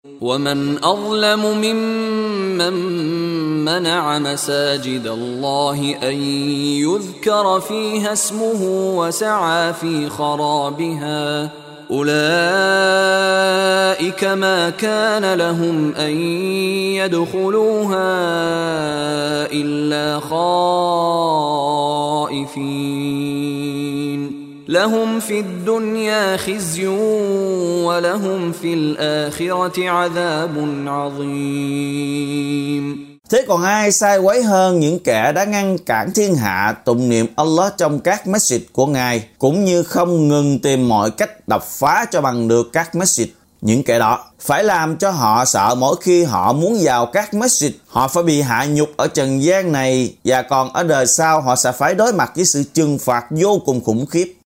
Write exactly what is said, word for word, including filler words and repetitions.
وَمَنْ أَظْلَمُ مِمَّنْ مَنَعَ مَسَاجِدَ اللَّهِ أَنْ يُذْكَرَ فِيهَا اسْمُهُ وَسَعَى فِي خَرَابِهَا أُولَئِكَ مَا كَانَ لَهُمْ أَنْ يَدْخُلُوهَا إِلَّا خَائِفِينَ لَهُمْ فِي الدُّنْيَا خِزْيٌ وَلَهُمْ فِي الْآخِرَةِ عَذَابٌ عَظِيمٌ. Thế còn ai sai quấy hơn những kẻ đã ngăn cản thiên hạ tụng niệm Allah trong các masjid của Ngài, cũng như không ngừng tìm mọi cách đập phá cho bằng được các masjid. Những kẻ đó phải làm cho họ sợ mỗi khi họ muốn vào các masjid, họ phải bị hạ nhục ở trần gian này, và còn ở đời sau họ sẽ phải đối mặt với sự trừng phạt vô cùng khủng khiếp.